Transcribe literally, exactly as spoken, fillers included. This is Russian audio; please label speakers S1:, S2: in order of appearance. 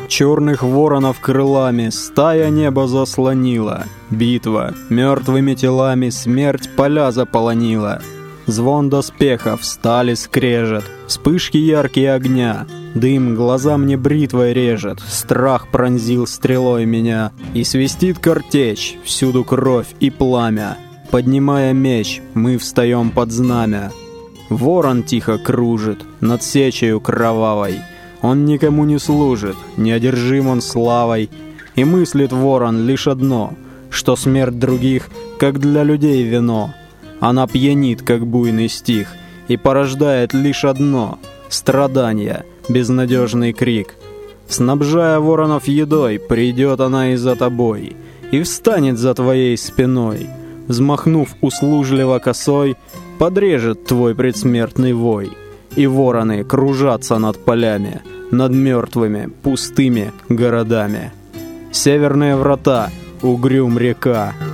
S1: черных воронов крылами стая небо заслонила. Битва, мертвыми телами смерть поля заполонила. Звон доспехов, стали скрежет, вспышки яркие огня. Дым глаза мне бритвой режет, страх пронзил стрелой меня. И свистит картечь, всюду кровь и пламя. Поднимая меч, мы встаем под знамя. Ворон тихо кружит над сечею кровавой. Он никому не служит, неодержим он славой. И мыслит ворон лишь одно, что смерть других, как для людей вино. Она пьянит, как буйный стих, и порождает лишь одно — страдания, безнадежный крик. Снабжая воронов едой, придет она и за тобой, и встанет за твоей спиной. Взмахнув услужливо косой, подрежет твой предсмертный вой. И вороны кружатся над полями, над мертвыми, пустыми городами. Северные врата, угрюм река.